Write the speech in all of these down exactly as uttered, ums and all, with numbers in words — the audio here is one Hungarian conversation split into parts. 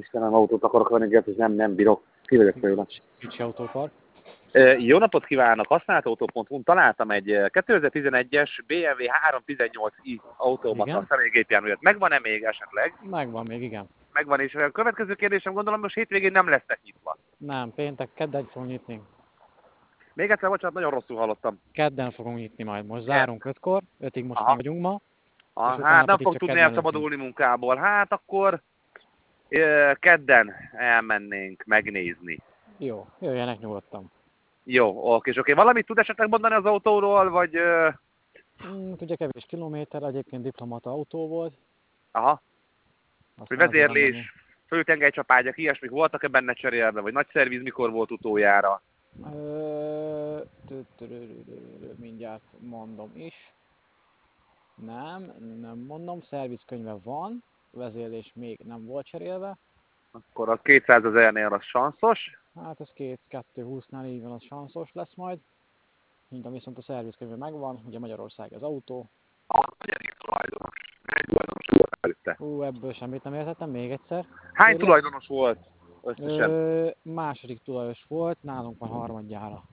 Istenem, autót akarok venni, és nem, nem bírok. Kivezek tőle. Kicsi autópar. Jó napot kívánok! Használt autó pont hu-n találtam egy kétezer-tizenegyes bé em vé háromszáztizennyolc i autómat, a személygépjárművet. Megvan-e még esetleg? Megvan még, igen. Megvan, és a következő kérdésem, gondolom, most hétvégén nem lesznek nyitva. Nem, péntek, kedden fogunk nyitni. Még egyszer, bocsánat, nagyon rosszul hallottam. Kedden fogunk nyitni majd. Most zárunk ötkor, ötig most nem vagyunk ma. Ah, hát nem fog tudni elszabadulni munkából. Hát akkor kedden elmennénk megnézni. Jó, jöjjenek nyugodtan. Jó, oké, és oké. Valamit tud esetleg mondani az autóról, vagy... Mm, ugye kevés kilométer, egyébként diplomata autó volt. Aha. Hogy vezérlés, főtengelycsapágyak, ilyesmik voltak-e benne cserélve, vagy nagy szerviz mikor volt utoljára? Ö, mindjárt mondom is. Nem, nem mondom, szervizkönyve van, vezérlés még nem volt cserélve. Akkor az kétszázezernél az sanszos. Hát ez kettő húsznál így van, az sanszos lesz majd. Minden viszont a szervizkönyve megvan, ugye Magyarország az autó. A negyedik tulajdonos. Egy tulajdonos volt előtte. Ú, ebből semmit nem értettem, még egyszer. Hány Kérlek? tulajdonos volt összesen? Ö, második tulajdonos volt, nálunk van harmadjára.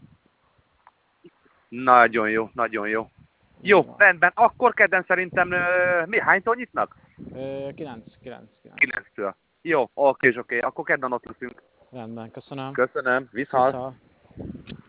Nagyon jó, nagyon jó. Jó, ja. Rendben. Akkor kedden szerintem uh, mi, hánytól nyitnak? kilenc, kilenc, kilenc. kilenctől. Jó, oké, oké. Akkor kedden ott leszünk. Rendben, köszönöm. Köszönöm. Viszont. Viszont.